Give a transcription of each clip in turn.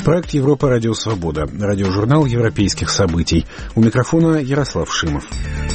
Проект «Европа. Радио Свобода». Радиожурнал европейских событий. У микрофона Ярослав Шимов.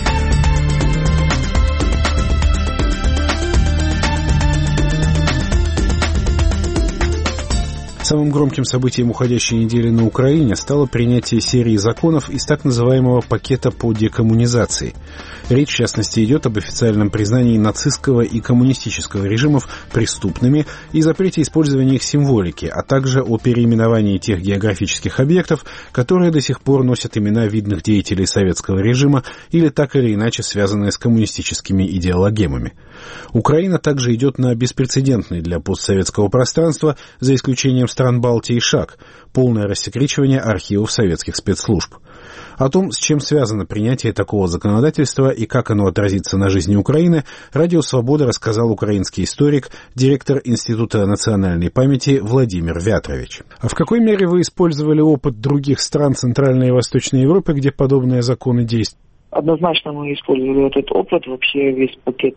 Самым громким событием уходящей недели на Украине стало принятие серии законов из так называемого пакета по декоммунизации. Речь, в частности, идет об официальном признании нацистского и коммунистического режимов преступными и запрете использования их символики, а также о переименовании тех географических объектов, которые до сих пор носят имена видных деятелей советского режима или так или иначе связанные с коммунистическими идеологемами. Украина также идет на беспрецедентный для постсоветского пространства, за исключением стран Балтии, шаг – полное рассекречивание архивов советских спецслужб. О том, с чем связано принятие такого законодательства и как оно отразится на жизни Украины, Радио Свобода рассказал украинский историк, директор Института национальной памяти Владимир Вятрович. А в какой мере вы использовали опыт других стран Центральной и Восточной Европы, где подобные законы действуют? Однозначно мы использовали этот опыт. Вообще весь пакет,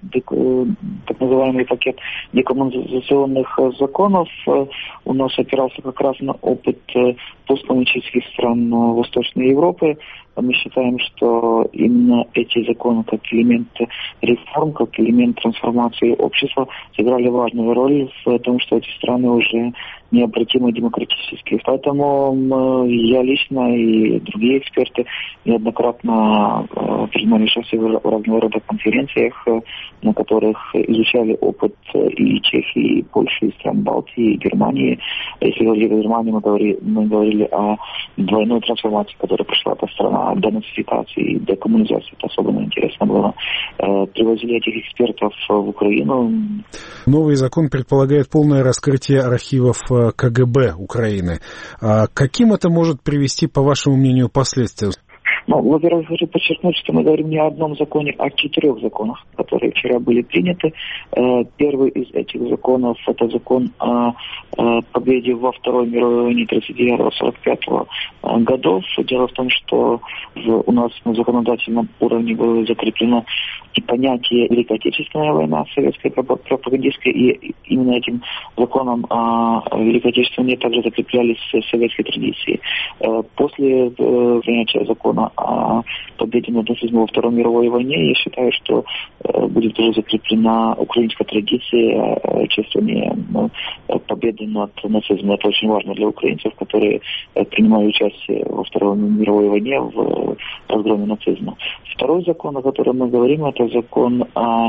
так называемый пакет декоммунизационных законов у нас опирался как раз на опыт посткоммунистических стран Восточной Европы. Мы считаем, что именно эти законы как элемент реформ, как элемент трансформации общества сыграли важную роль в том, что эти страны уже необратимо демократические. Поэтому я лично и другие эксперты неоднократно принимали участие в разного рода конференциях, на которых изучали опыт и Чехии, и Польши, и стран Балтии, и Германии. Если говорили о Германии, мы говорили о двойной трансформации, которая прошла эта страна, денацификации и декоммунизации. Это особенно интересно было. Привозили этих экспертов в Украину. Новый закон предполагает полное раскрытие архивов КГБ Украины. Каким это может привести, по вашему мнению, последствиям? Во-первых, хочу подчеркнуть, что мы говорим не о одном законе, а о 4 законах, которые вчера были приняты. Первый из этих законов – это закон о победе во Второй мировой войне 1939-1945 годов. Дело в том, что у нас на законодательном уровне было закреплено и понятие Великая Отечественная война, советская пропагандистская, и именно этим законом о Великой Отечественной войне также закреплялись советские традиции. После принятия закона о победе над нацизмом во Второй мировой войне, я считаю, что будет тоже закреплена украинская традиция чествования победы над нацизмом. Это очень важно для украинцев, которые принимали участие во Второй мировой войне в разгроме нацизма. Второй закон, о котором мы говорим, это закон о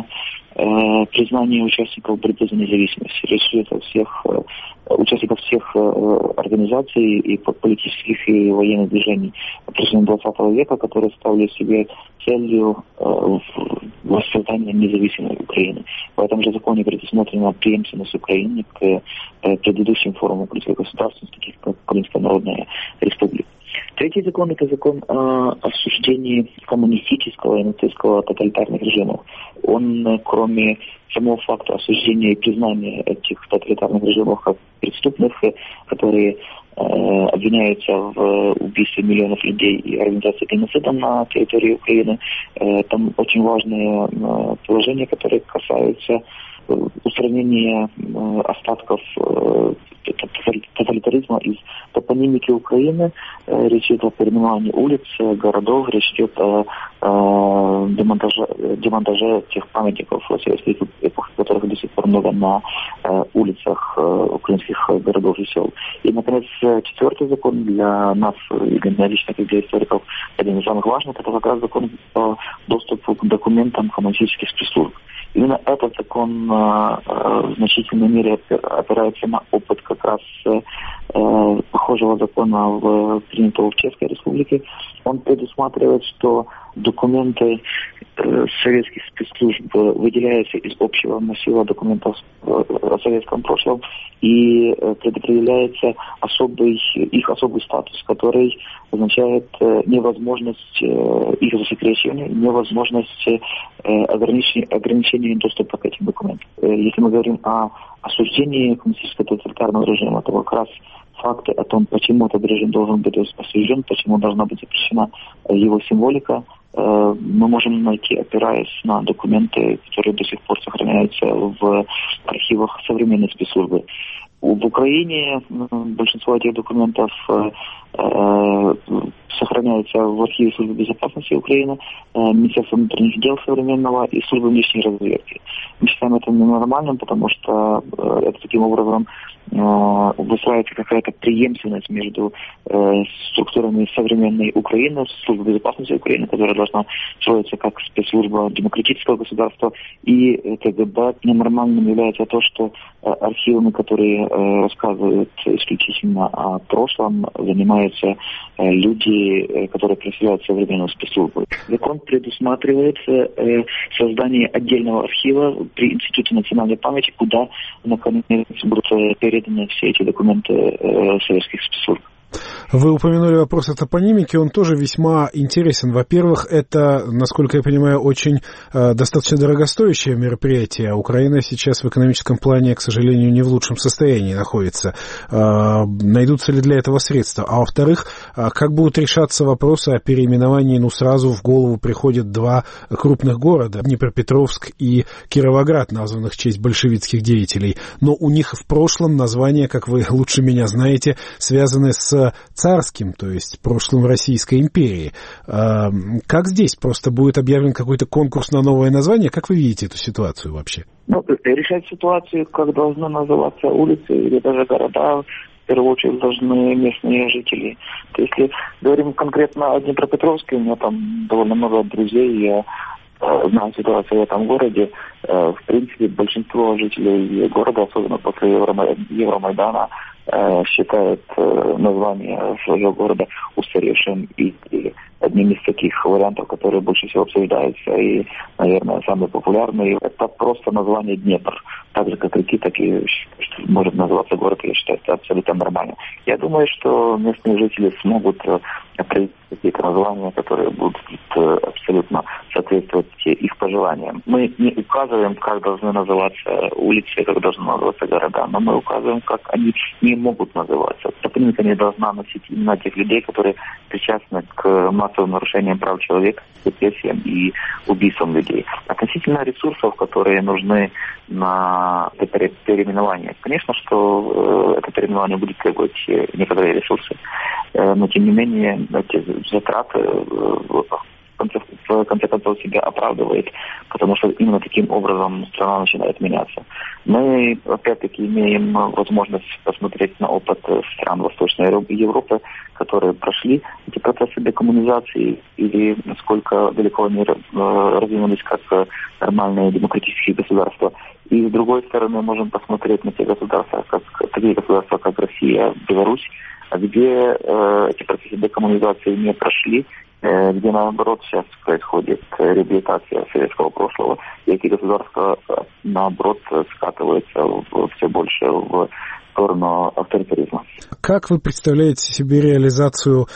признании участников борьбы за независимость. Речь идет о всех участников всех организаций и политических и военных движений протяжении 20 века, которые ставили себе целью воссоздания независимой Украины. В этом же законе предусмотрена преемственность Украины к предыдущим формам украинской государственности, таких как Украинская Народная Республика. Третий закон – это закон о осуждении коммунистического и нацистского тоталитарных режимов. Он, кроме самого факта осуждения и признания этих тоталитарных режимов как преступных, которые обвиняются в убийстве миллионов людей и организации геноцида на территории Украины, там очень важные положения, которые касаются устранения остатков тоталитаризма из топонимики Украины. Речь идет о переименовании улиц, городов, речь идет о демонтаже тех памятников советской эпохи, которых до сих пор много на улицах украинских городов и сел. И, наконец, 4-й закон для нас, и для меня лично, как для историков, один из самых важных, это как раз закон по доступу к документам коммунистических спецслужб. Именно этот закон в значительной мере опирается на опыт как раз похожего закона, принятого в Чешской Республике. Он предусматривает, что документы советских спецслужб выделяются из общего массива документов о советском прошлом и предопределяется их особый статус, который означает невозможность их засекречивания, невозможность ограничения доступа к этим документам. Если мы говорим о осуждении коммунистического тоталитарного режима, то как раз факты о том, почему этот режим должен быть осужден, почему должна быть запрещена его символика, мы можем найти, опираясь на документы, которые до сих пор сохраняются в архивах современной спецслужбы. В Украине большинство этих документов сохраняется в архиве Службы безопасности Украины, Министерства внутренних дел современного и Службы внешней разведки. Мы считаем это ненормальным, потому что это таким образом выстраивается какая-то преемственность между структурами современной Украины, Службы безопасности Украины, которая должна строиться как спецслужба демократического государства, и КГБ. Ненормальным является то, что архивами, которые рассказывают исключительно о прошлом, занимаются люди, которые представляют современную спецслужбу. Закон предусматривает создание отдельного архива при Институте национальной памяти, куда, наконец, будут переданы все эти документы советских спецслужб. Вы упомянули вопрос о топонимике, он тоже весьма интересен. Во-первых, это, насколько я понимаю, очень достаточно дорогостоящее мероприятие. Украина сейчас в экономическом плане, к сожалению, не в лучшем состоянии находится. Найдутся ли для этого средства? А во-вторых, как будут решаться вопросы о переименовании? Сразу в голову приходят два крупных города, Днепропетровск и Кировоград, названных в честь большевистских деятелей. Но у них в прошлом названия, как вы лучше меня знаете, связаны с царским, то есть прошлым Российской империи. Как здесь? Просто будет объявлен какой-то конкурс на новое название? Как вы видите эту ситуацию вообще? Решать ситуацию, как должны называться улицы или даже города, в первую очередь должны местные жители. То есть, если говорим конкретно о Днепропетровске, у меня там довольно много друзей, я знаю ситуацию в этом городе. В принципе, большинство жителей города, особенно после Евромайдана, считают название своего города устаревшим и одним из таких вариантов, которые больше всего обсуждаются и, наверное, самый популярный. Это просто название Днепр. Так же, как реки, так и может называться город. Я считаю, это абсолютно нормально. Я думаю, что местные жители смогут определить какие-то названия, которые будут абсолютно соответствовать их пожеланиям. Мы не указываем, как должны называться улицы, как должны называться города, но мы указываем, как они не могут называться. Топонимика не должна носить именно тех людей, которые причастны к массовым нарушениям прав человека, репрессиям и убийствам людей. Относительно ресурсов, которые нужны на это переименование. Конечно, что это переименование будет требовать некоторые ресурсы, но тем не менее эти затраты в конце концов себя оправдывает, потому что именно таким образом страна начинает меняться. Мы, опять-таки, имеем возможность посмотреть на опыт стран Восточной Европы, которые прошли эти процессы декоммунизации или насколько далеко они развинулись как нормальные демократические государства. И с другой стороны, можем посмотреть на те государства, такие государства, как Россия, Беларусь, где эти процессы декоммунизации не прошли, где, наоборот, сейчас происходит реабилитация советского прошлого, и эти государства, наоборот, скатываются все больше в сторону авторитаризма. Как вы представляете себе реализацию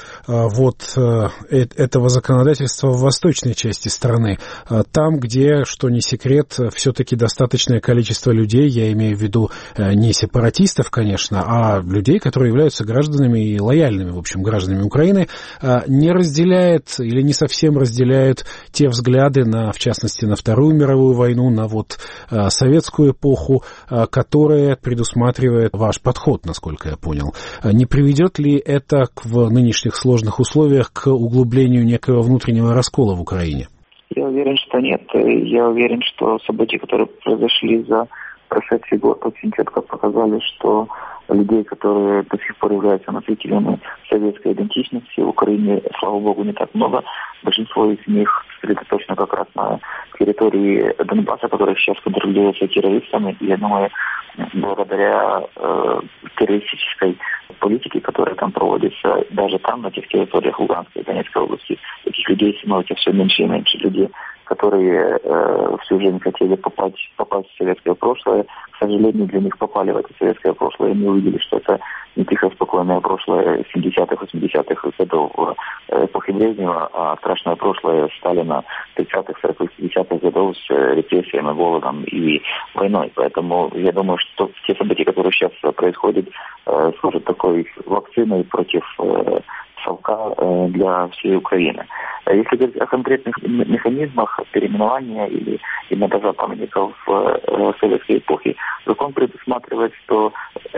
этого законодательства в восточной части страны? Там, где, что не секрет, все-таки достаточное количество людей, я имею в виду не сепаратистов, конечно, а людей, которые являются гражданами и лояльными, в общем, гражданами Украины, не разделяет или не совсем разделяют те взгляды, в частности, на Вторую мировую войну, на советскую эпоху, которая предусматривает ваш подход, насколько я понял. Не приведет ли это в нынешних сложных условиях к углублению некого внутреннего раскола в Украине? Я уверен, что нет. Я уверен, что события, которые произошли за прошедший год, очень четко показали, что людей, которые до сих пор являются носителями советской идентичности в Украине, слава богу, не так много. Большинство из них сосредоточено как раз на территории Донбасса, которая сейчас контролируется террористами. И я думаю, благодаря террористической политике, которая там проводится, даже там, на тех территориях Луганской и Донецкой области, таких людей становится все меньше и меньше. Людей, которые всю жизнь хотели попасть в советское прошлое, к сожалению, для них попали в это советское прошлое, и они увидели, что это не тихое, спокойное прошлое 70-х, 80-х годов эпохи Брежнева, а страшное прошлое Сталина 30-х, 40-х, 50-х годов с репрессиями, голодом и войной. Поэтому я думаю, что те события, которые сейчас происходят, служат такой вакциной против совка для всей Украины. Если говорить о конкретных механизмах переименования или даже памятников советской эпохи, закон предусматривает, что эти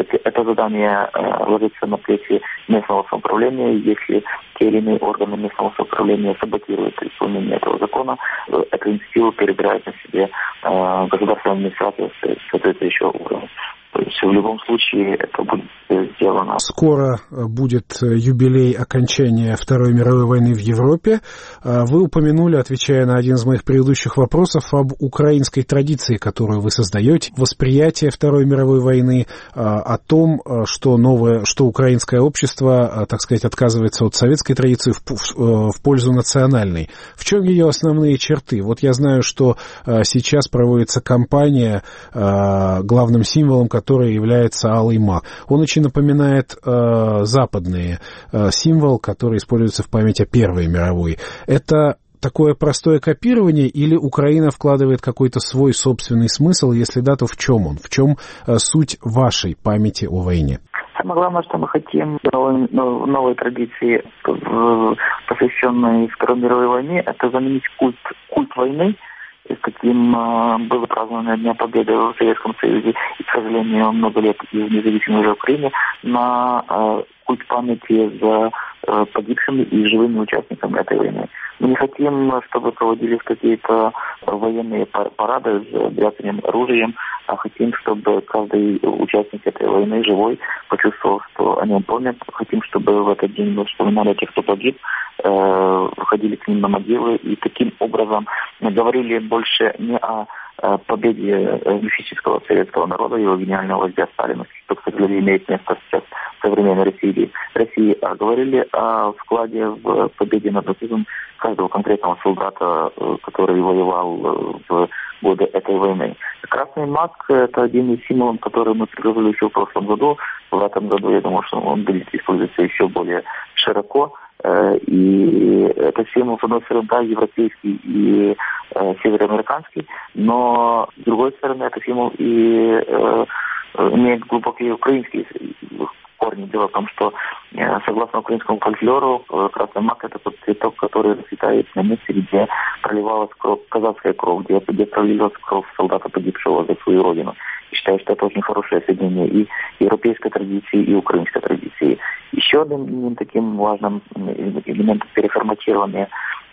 задание ложится на плечи местного самоуправления. Если те или иные органы местного самоуправления саботируют исполнение этого закона, эту инициативу перебирает на себе государственная администрация соответствующего уровня. То есть в любом случае это будет сделано. Скоро будет юбилей окончания Второй мировой войны в Европе. Вы упомянули, отвечая на один из моих предыдущих вопросов, об украинской традиции, которую вы создаете, восприятие Второй мировой войны, о том, что украинское общество, так сказать, отказывается от советской традиции в пользу национальной. В чем ее основные черты? Вот я знаю, что сейчас проводится кампания, главным символом которой является алый мак. Он очень напоминает западный символ, который используется в память о Первой мировой. Это такое простое копирование или Украина вкладывает какой-то свой собственный смысл? Если да, то в чем он? В чем суть вашей памяти о войне? Самое главное, что мы хотим новой традиции, посвященной Второй мировой войне, это заменить культ войны, каким было празднование Дня Победы в Советском Союзе и, к сожалению, много лет и в независимой уже Украине, на культ памяти за погибшими и живыми участниками этой войны. Мы не хотим, чтобы проводились какие-то военные парады с бряцанием оружием, а хотим, чтобы каждый участник этой войны живой почувствовал, что о нем помнят. Хотим, чтобы в этот день мы вспоминали тех, кто погиб, выходили к ним на могилы и таким образом говорили больше не о победе мифического советского народа и его гениального вождя Сталина, что, к сожалению, имеет место сейчас в современной России, а говорили о вкладе в победе над нацизмом каждого конкретного солдата, который воевал в годы этой войны. Красный мак – это один из символов, который мы предложили еще в прошлом году. В этом году, я думаю, что он будет использоваться еще более широко. И это символ, с одной стороны, да, европейский и североамериканский, но с другой стороны, это символ и имеет глубокие украинские корни. Дело в том, что согласно украинскому фольклору, красный мак – это тот цветок, который расцветает на месте, где проливалась казацкая кровь, где пролилась кровь солдата, погибшего за свою родину. И считаю, что это очень хорошее соединение и европейской традиции, и украинской традиции. Еще одним таким важным элементом переформатирования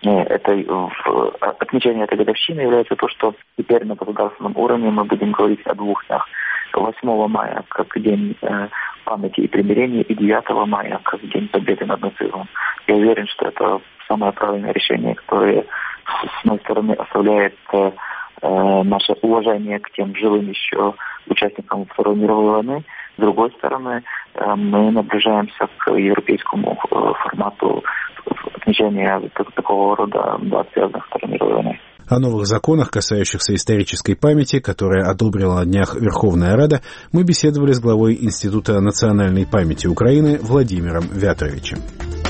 отмечания этой годовщины является то, что теперь на государственном уровне мы будем говорить о двух днях. 8 мая как День памяти и примирения, и 9 мая как День победы над нацизмом. Я уверен, что это самое правильное решение, которое, с одной стороны, оставляет наше уважение к тем живым еще участникам Второй мировой войны. С другой стороны, мы наближаемся к европейскому формату отмечания такого рода дат, связанных с Второй мировой войной. О новых законах, касающихся исторической памяти, которые одобрила на днях Верховная Рада, мы беседовали с главой Института национальной памяти Украины Владимиром Вятровичем.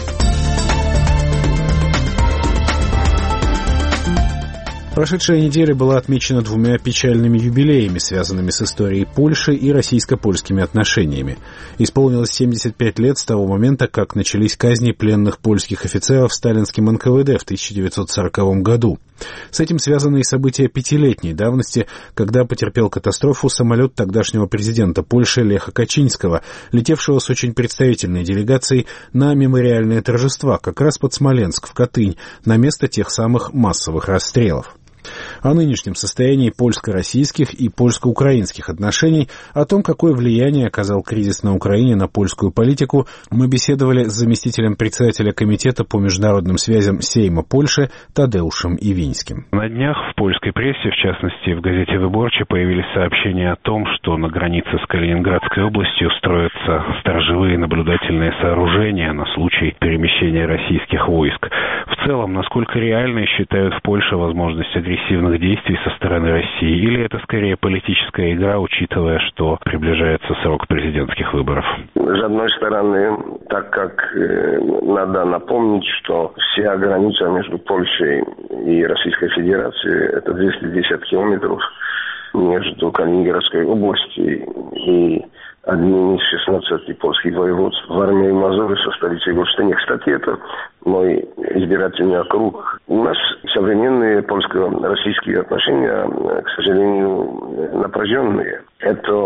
Прошедшая неделя была отмечена двумя печальными юбилеями, связанными с историей Польши и российско-польскими отношениями. Исполнилось 75 лет с того момента, как начались казни пленных польских офицеров сталинским НКВД в 1940 году. С этим связаны и события пятилетней давности, когда потерпел катастрофу самолет тогдашнего президента Польши Леха Качинского, летевшего с очень представительной делегацией на мемориальные торжества, как раз под Смоленск, в Катынь, на место тех самых массовых расстрелов. О нынешнем состоянии польско-российских и польско-украинских отношений, о том, какое влияние оказал кризис на Украине на польскую политику, мы беседовали с заместителем председателя Комитета по международным связям Сейма Польши Тадеушем Ивинским. На днях в польской прессе, в частности в газете «Выборче», появились сообщения о том, что на границе с Калининградской областью строятся сторожевые наблюдательные сооружения на случай перемещения российских войск. В целом, насколько реальной считают в Польше возможность агрессивных действий со стороны России, или это скорее политическая игра, учитывая, что приближается срок президентских выборов? С одной стороны, так как надо напомнить, что вся граница между Польшей и Российской Федерацией это 210 километров между Калининградской областью и одним из 16 польских воеводств в Армии Мазуры со столицей Голштине. Кстати, это мой избирательный округ. У нас современные польско-российские отношения, к сожалению, напряженные. Это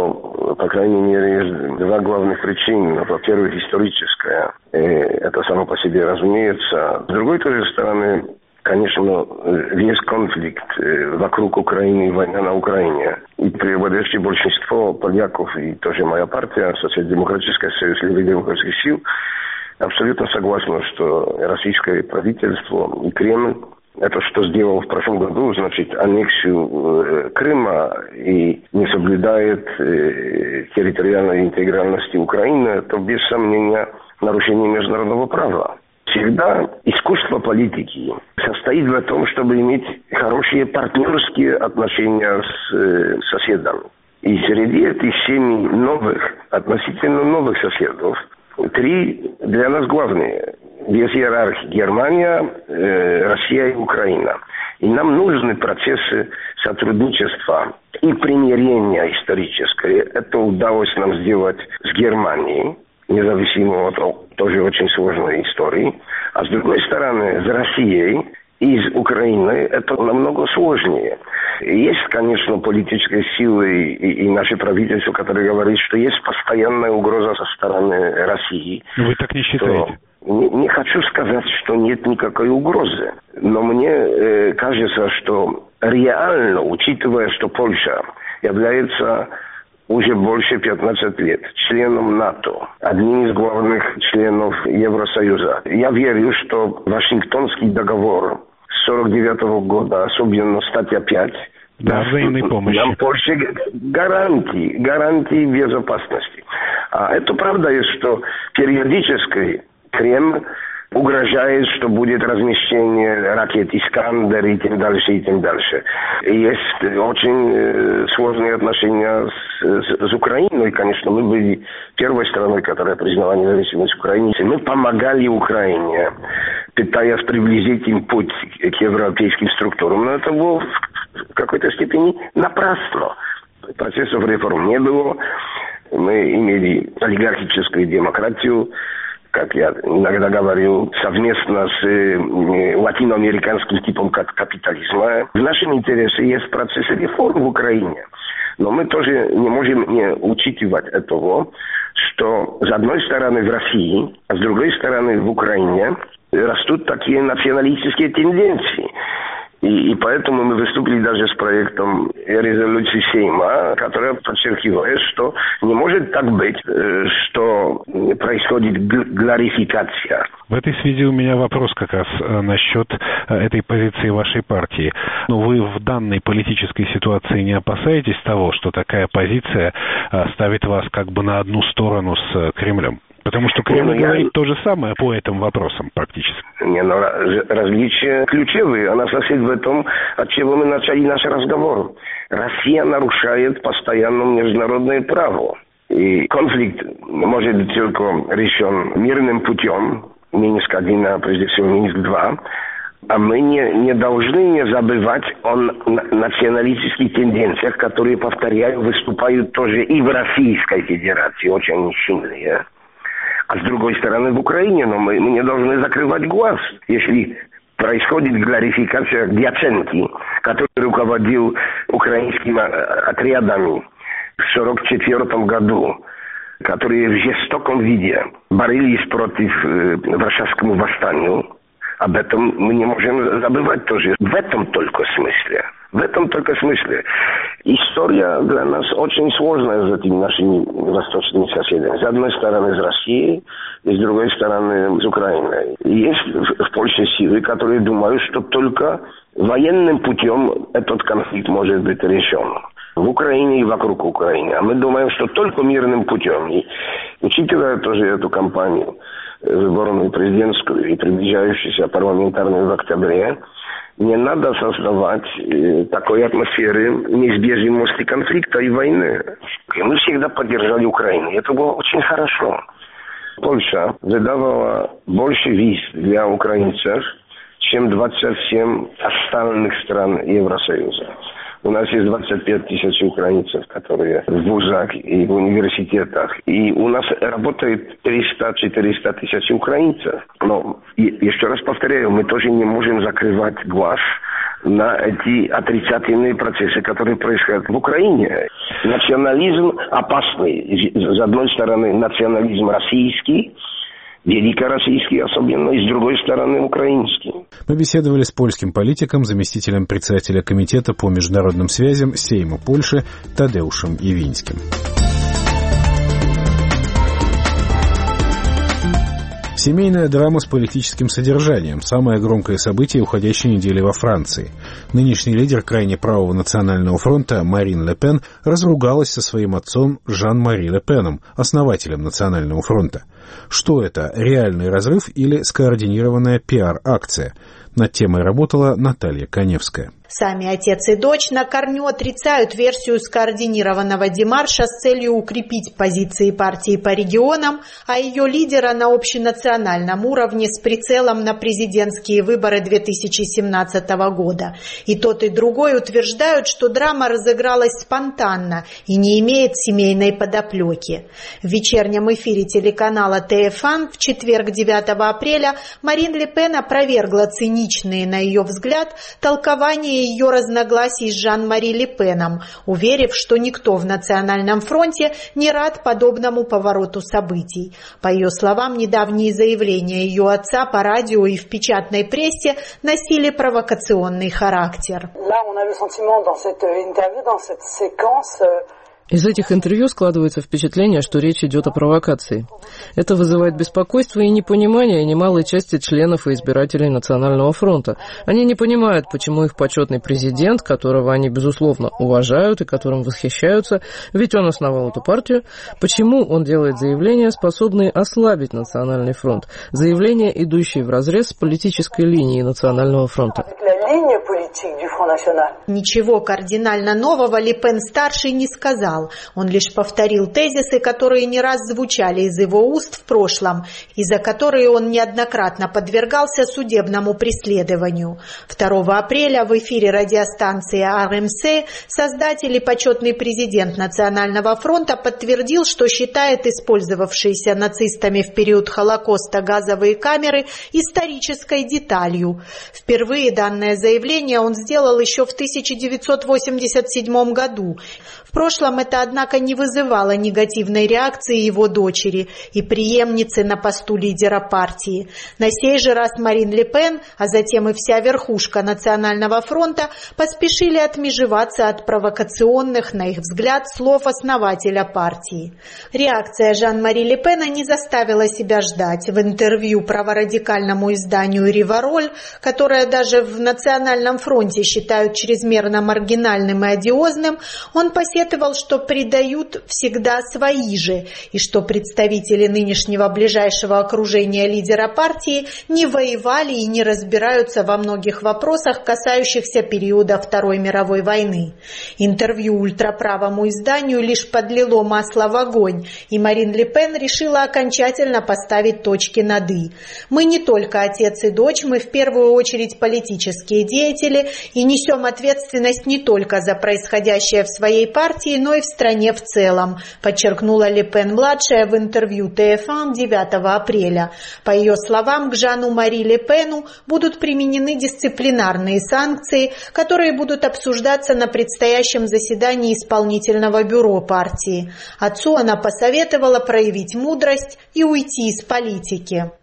по крайней мере, есть два главных причины. Во-первых, историческая. Это само по себе разумеется. С другой тоже стороны, конечно, весь конфликт вокруг Украины и война на Украине. И преобладающее большинство поляков, и тоже моя партия, Социал-демократический союз левых демократических сил, абсолютно согласны, что российское правительство и Кремль это что сделал в прошлом году, значит, аннексию Крыма и не соблюдает территориальной интегральности Украины, это без сомнения нарушение международного права. Всегда искусство политики состоит в том, чтобы иметь хорошие партнерские отношения с соседами. И среди этих 7 новых, относительно новых соседов, 3 для нас главные. Без иерархии Германия, Россия и Украина. И нам нужны процессы сотрудничества и примирения историческое. Это удалось нам сделать с Германией, независимо от тоже очень сложной истории. А с другой стороны, с Россией и с Украиной это намного сложнее. Есть, конечно, политические силы и наше правительство, которое говорит, что есть постоянная угроза со стороны России. Вы так не считаете? Не хочу сказать, что нет никакой угрозы, но мне кажется, что реально, учитывая, что Польша является уже больше 15 лет членом НАТО, одним из главных членов Евросоюза, я верю, что Вашингтонский договор с 1949 года, особенно статья 5, взаимной помощи. Нам Польше гарантии безопасности. А это правда есть, что периодически Кремль угрожает, что будет размещение ракет «Искандер» и тем дальше, и тем дальше. И есть очень сложные отношения с Украиной. Конечно, мы были первой страной, которая признала независимость Украины. Мы помогали Украине, пытаясь приблизить им путь к европейским структурам. Но это было в какой-то степени напрасно. Процессов реформ не было. Мы имели олигархическую демократию, как я иногда говорю, совместно с латиноамериканским типом капитализма. В нашем интересе есть процесс реформ в Украине. Но мы тоже не можем не учитывать этого, что с одной стороны в России, а с другой стороны в Украине растут такие националистические тенденции. И поэтому мы выступили даже с проектом резолюции Сейма, которая подчеркивает, что не может так быть, что происходит глорификация. В этой связи у меня вопрос как раз насчет этой позиции вашей партии. Но вы в данной политической ситуации не опасаетесь того, что такая позиция ставит вас как бы на одну сторону с Кремлем? Потому что Кремль говорит то же самое по этим вопросам практически. Различия ключевые. Она состоит в том, от чего мы начали наш разговор. Россия нарушает постоянно международное право. И конфликт может быть только решен мирным путем. Минск-1, а прежде всего Минск-2. А мы не должны не забывать о националистических тенденциях, которые, повторяю, выступают тоже и в Российской Федерации очень сильные. А с другой стороны в Украине, но мы не должны закрывать глаз, если происходит глорификация Дьяченки, который руководил украинскими отрядами в 1944 году, которые в жестоком виде боролись против Варшавскому восстанию. Об этом мы не можем забывать тоже. В этом только смысле. История для нас очень сложная с этими нашими восточными соседями. С одной стороны с Россией, и с другой стороны с Украиной. И есть в Польше силы, которые думают, что только военным путем этот конфликт может быть решен. В Украине и вокруг Украины. А мы думаем, что только мирным путем. И учитывая тоже эту кампанию выборную президентскую и приближающуюся парламентарную в октябре, не надо создавать такой атмосферы неизбежности конфликта и войны. И мы всегда поддержали Украину. И это было очень хорошо. Польша выдавала больше виз для украинцев, чем 27 остальных стран Евросоюза. У нас есть 25 тысяч украинцев, которые в вузах и в университетах. И у нас работает 300-400 тысяч украинцев. Но, еще раз повторяю, мы тоже не можем закрывать глаз на эти отрицательные процессы, которые происходят в Украине. Национализм опасный. С одной стороны, национализм российский, великороссийский особенно, и с другой стороны украинский. Мы беседовали с польским политиком, заместителем председателя Комитета по международным связям Сейма Польши Тадеушем Ивинским. Семейная драма с политическим содержанием. Самое громкое событие уходящей недели во Франции. Нынешний лидер крайне правого национального фронта Марин Ле Пен разругалась со своим отцом Жан-Мари Ле Пеном, основателем Национального фронта. Что это, реальный разрыв или скоординированная пиар-акция? Над темой работала Наталья Коневская. Сами отец и дочь на корню отрицают версию скоординированного демарша с целью укрепить позиции партии по регионам, а ее лидера на общенациональном уровне с прицелом на президентские выборы 2017 года. И тот, и другой утверждают, что драма разыгралась спонтанно и не имеет семейной подоплеки. В вечернем эфире телеканала ТФ1 в четверг 9 апреля Марин Ле Пен опровергла циничные, на ее взгляд, толкования ее разногласий с Жан-Мари Ле Пеном, уверив, что никто в Национальном фронте не рад подобному повороту событий. По ее словам, недавние заявления ее отца по радио и в печатной прессе носили провокационный характер. Из этих интервью складывается впечатление, что речь идет о провокации. Это вызывает беспокойство и непонимание немалой части членов и избирателей Национального фронта. Они не понимают, почему их почетный президент, которого они, безусловно, уважают и которым восхищаются, ведь он основал эту партию, почему он делает заявления, способные ослабить Национальный фронт, заявления, идущие вразрез с политической линией Национального фронта. Ничего кардинально нового Ле Пен-старший не сказал. Он лишь повторил тезисы, которые не раз звучали из его уст в прошлом, и за которые он неоднократно подвергался судебному преследованию. 2 апреля в эфире радиостанции РМС создатель и почетный президент Национального фронта подтвердил, что считает использовавшиеся нацистами в период Холокоста газовые камеры исторической деталью. Впервые данное заявление он сделал еще в 1987 году. В прошлом это, однако, не вызывало негативной реакции его дочери и преемницы на посту лидера партии. На сей же раз Марин Ле Пен, а затем и вся верхушка Национального фронта поспешили отмежеваться от провокационных, на их взгляд, слов основателя партии. Реакция Жан-Мари Ле Пена не заставила себя ждать. В интервью праворадикальному изданию «Ривароль», которое даже в Национальном фронте считают чрезмерно маргинальным и одиозным, он посетовал, что предают всегда свои же, и что представители нынешнего ближайшего окружения лидера партии не воевали и не разбираются во многих вопросах, касающихся периода Второй мировой войны. Интервью ультраправому изданию лишь подлило масло в огонь, и Марин Ле Пен решила окончательно поставить точки над «и». «Мы не только отец и дочь, мы в первую очередь политические деятели и несем ответственность не только за происходящее в своей партии, но и в стране в целом», подчеркнула Ле Пен-младшая в интервью ТФ1 9 апреля. По ее словам, к Жану-Мари Ле Пену будут применены дисциплинарные санкции, которые будут обсуждаться на предстоящем заседании исполнительного бюро партии. Отцу она посоветовала проявить мудрость и уйти из политики.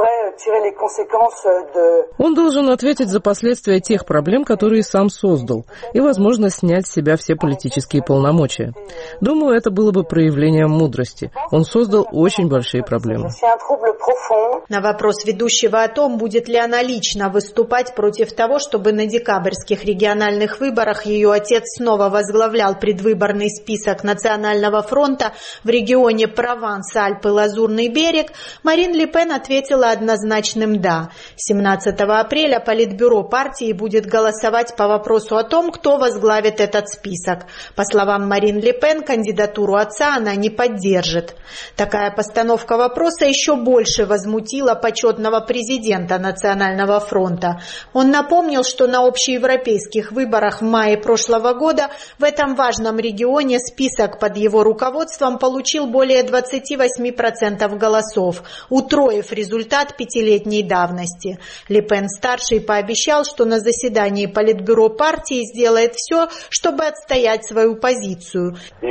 Он должен ответить за последствия тех проблем, которые сам создал, и, возможно, снять с себя все политические полномочия. Думаю, это было бы проявлением мудрости. Он создал очень большие проблемы. На вопрос ведущего о том, будет ли она лично выступать против того, чтобы на декабрьских региональных выборах ее отец снова возглавлял предвыборный список Национального фронта в регионе Прованс, Альпы, Лазурный берег, Марин Ле Пен ответила однозначным «да». 17 апреля Политбюро партии будет голосовать по вопросу о том, кто возглавит этот список. По словам Марин Ле Пен, кандидатуру отца она не поддержит. Такая постановка вопроса еще больше возмутила почетного президента Национального фронта. Он напомнил, что на общеевропейских выборах в мае прошлого года в этом важном регионе список под его руководством получил более 28% голосов, утроив результат 5 10-летней давности. Ле Пен-старший пообещал, что на заседании Политбюро партии сделает все, чтобы отстоять свою позицию.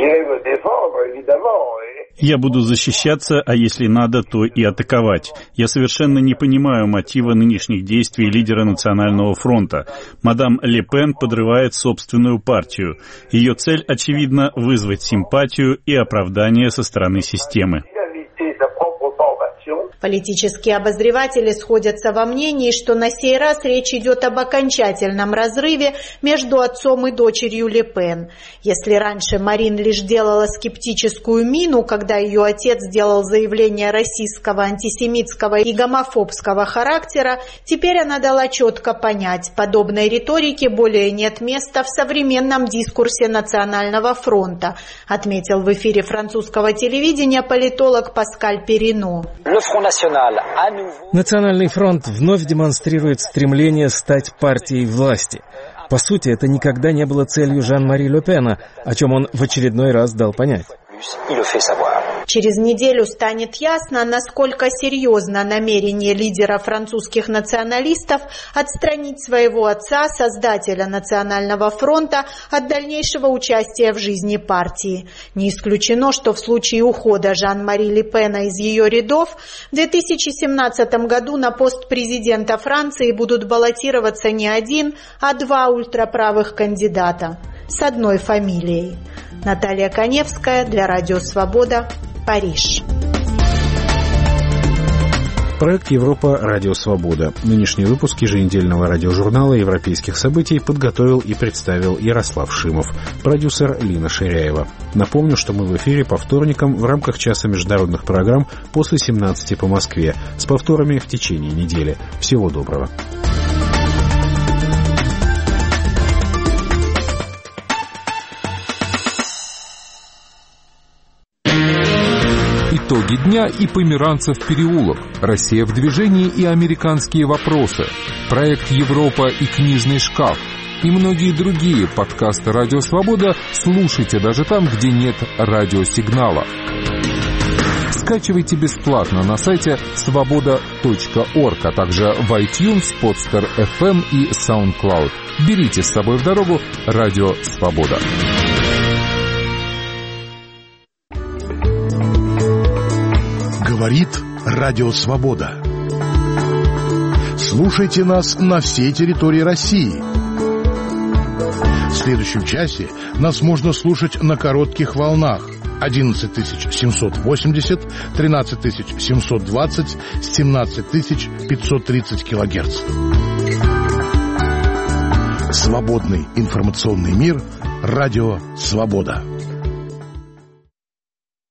Я буду защищаться, а если надо, то и атаковать. Я совершенно не понимаю мотива нынешних действий лидера Национального фронта. Мадам Ле Пен подрывает собственную партию. Ее цель, очевидно, вызвать симпатию и оправдание со стороны системы. Политические обозреватели сходятся во мнении, что на сей раз речь идет об окончательном разрыве между отцом и дочерью Ле Пен. Если раньше Марин лишь делала скептическую мину, когда ее отец делал заявления расистского, антисемитского и гомофобского характера, теперь она дала четко понять, подобной риторике более нет места в современном дискурсе Национального фронта, отметил в эфире французского телевидения политолог Паскаль Перино. Национальный фронт вновь демонстрирует стремление стать партией власти. По сути, это никогда не было целью Жан-Мари Ле Пена, о чем он в очередной раз дал понять. Через неделю станет ясно, насколько серьезно намерение лидера французских националистов отстранить своего отца, создателя Национального фронта, от дальнейшего участия в жизни партии. Не исключено, что в случае ухода Жан-Мари Ле Пена из ее рядов в 2017 году на пост президента Франции будут баллотироваться не один, а два ультраправых кандидата с одной фамилией. Наталья Коневская для Радио Свобода, Париж. Проект «Европа. Радио Свобода». Нынешний выпуск еженедельного радиожурнала европейских событий подготовил и представил Ярослав Шимов, продюсер Лина Ширяева. Напомню, что мы в эфире по вторникам в рамках часа международных программ после 17 по Москве, с повторами в течение недели. Всего доброго. Итоги дня и Померанцев переулок, Россия в движении и американские вопросы, проект Европа и книжный шкаф и многие другие подкасты Радио Свобода слушайте даже там, где нет радиосигнала. Скачивайте бесплатно на сайте svoboda.org, а также в iTunes, Podster FM и SoundCloud. Берите с собой в дорогу Радио Свобода. Говорит Радио Свобода. Слушайте нас на всей территории России. В следующем часе нас можно слушать на коротких волнах 11780, 13720, 17530 килогерц. Свободный информационный мир. Радио Свобода.